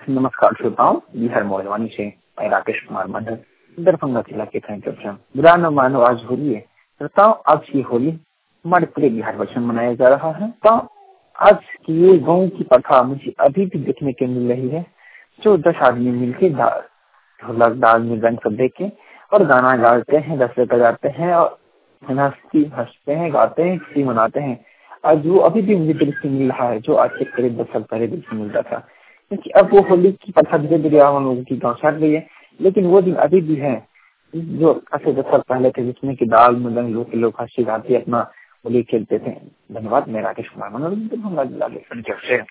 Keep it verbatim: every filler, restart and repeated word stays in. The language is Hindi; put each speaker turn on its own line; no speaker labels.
नमस्कार श्रोताओं, बिहार मौजवानी से मैं राकेश कुमार मंडल दरभंगा जिला के बुरा न मानो आज होली है। श्रोताओं, आज की होली हमारे पूरे बिहार वर्ष में मनाया जा रहा है। तो आज की ये गाँव की प्रथा मुझे अभी भी देखने को मिल रही है, जो दस आदमी मिलकर ढोलक दाल मृदंग सब देके और गाना गाते हैं, दस बजाते हैं और हंसती हंसते हैं, गाते हैं, खुशी मनाते हैं। आज वो अभी भी मुझे दिल से मिल रहा है, जो आज से करीब दस साल पहले दिल से मिलता था। क्योंकि अब वो होली की प्रथा धीरे धीरे हम लोगों की गाँव छट गई है, लेकिन वो दिन अभी भी है जो आज से दस साल पहले थे, जिसमें कि दाल मृदंग लोग लोग हंसी गाती अपना होली खेलते थे। धन्यवाद। मैं राकेश कुमार मनोरंजन।